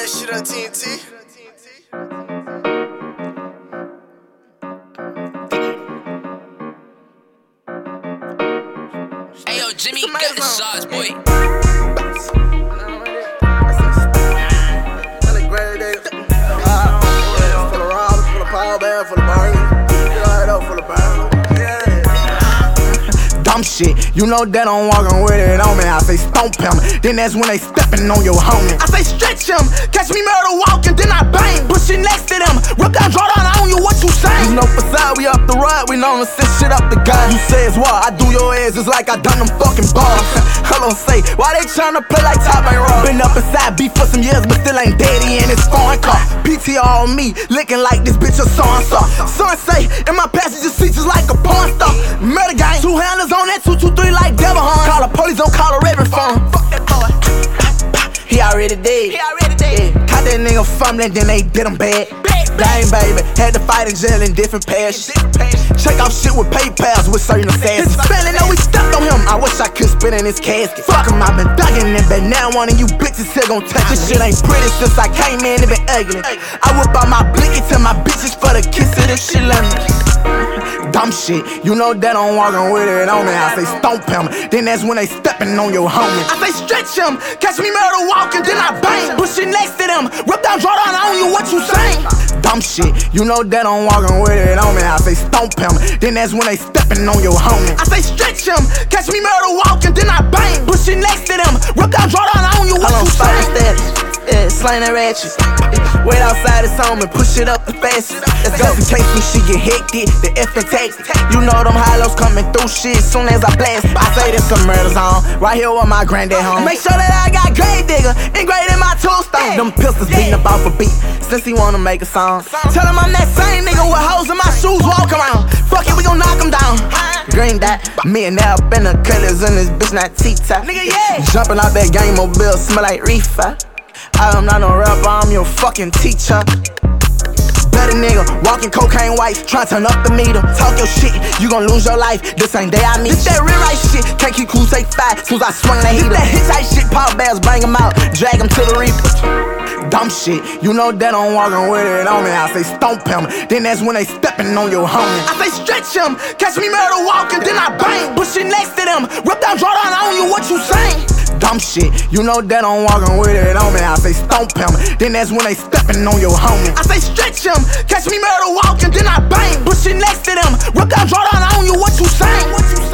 that shit on TNT. Hey yo, Jimmy, got the sauce, boy. Dumb shit, you know that I'm walking with it on me. I say stomp him, then that's when they stepping on your homie. I say stretch him, catch me murder walking, then I bang. Pushing next to them, rip down, draw down on you, what you saying? You know facade, we up the ride, we known to set shit up the guy. You say it's what, I do your ass, it's like I done them fucking bars. Hello, say, why they tryna play like top ain't raw? Been up inside beef for some years, but still ain't daddy in his foreign car. PTR on me, licking like this bitch a so-and-so. Son say, in my passenger seat just like a porn star. Murder gang, two handlers on that 223 like Devil Horn. Call the police, don't call a raving phone. Fuck that boy. He already dead. Yeah. Caught that nigga fumbling, then they did him bad. Dang baby, had to fight in jail in different passions. Check off shit with PayPals with certain assassins. His family know we stepped on him. I wish I could spit in his casket. Fuck him, I been thugging it, but now one of you bitches still gon' touch this shit ain't pretty since I came in, it been ugly. I whip out my blicky to my bitches for the kiss of this shit love me. Dumb shit, you know that I'm walking with it on me. I say stomp him, then that's when they stepping on your homie. I say stretch him, catch me murder walking, then I bang. Pushing next to them, rip down, draw down on you, what you saying? Dumb shit, you know that I'm walking with it on me. I say stomp him, then that's when they stepping on your homie. I say stretch him, catch me murder walking, then I bang. Pushing next to them, rip down, draw down on you, what you saying? Yeah, slang that ratchet. Wait outside, it's on me, push it up the fastest. Let's go. In case some shit get hectic, the F and text. You know them hollows coming through shit soon as I blast. I say this some murder zone, right here with my granddad home. Make sure that I got grave digger engraved in my tombstone. Them pistols beating up off a beat, since he wanna make a song. Tell him I'm that same nigga with hoes in my shoes, walk around. Fuck it, we gon' knock him down. Green dot, me and now up in the colors in this bitch not T-top. Nigga, yeah. Jumping out that game mobile, smell like reefer. I'm not no rapper, I'm your fucking teacher. Better nigga, walking cocaine white, try turn up the meter. Talk your shit, you gon' lose your life. This ain't day I meet. This that real right shit, can't keep cool, take five. Soon as I swing that heater. This that hit tight shit, Paul Bears, bang him out, drag him to the reaper. Dumb shit, you know that I'm walking with it on me. I say stomp him, then that's when they stepping on your homie. I say stretch him, catch me murder walking, then I bang. Pushing next to them, rip down, draw down on you, what you saying? Dumb shit, you know that I'm walking with it on me. I say stomp him, then that's when they stepping on your homie. I say stretch him, catch me murder walking, then I bang. Pushing next to them, rip down, draw down on you, what you saying?